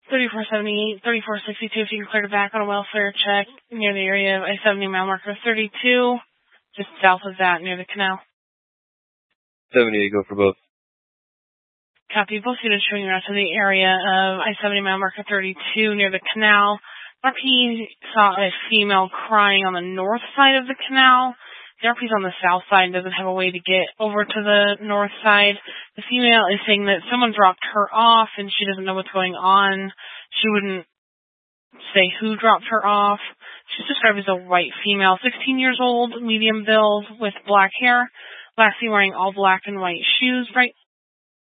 3478, 3462, if you can clear the back on a welfare check near the area of I-70 mile marker 32, just south of that near the canal. 78, go for both. Copy. Both units showing out to the area of I-70 mile marker 32 near the canal. RP saw a female crying on the north side of the canal. The RP's on the south side and doesn't have a way to get over to the north side. The female is saying that someone dropped her off and she doesn't know what's going on. She wouldn't say who dropped her off. She's described as a white female, 16 years old, medium build, with black hair. Last seen wearing all black and white shoes, bright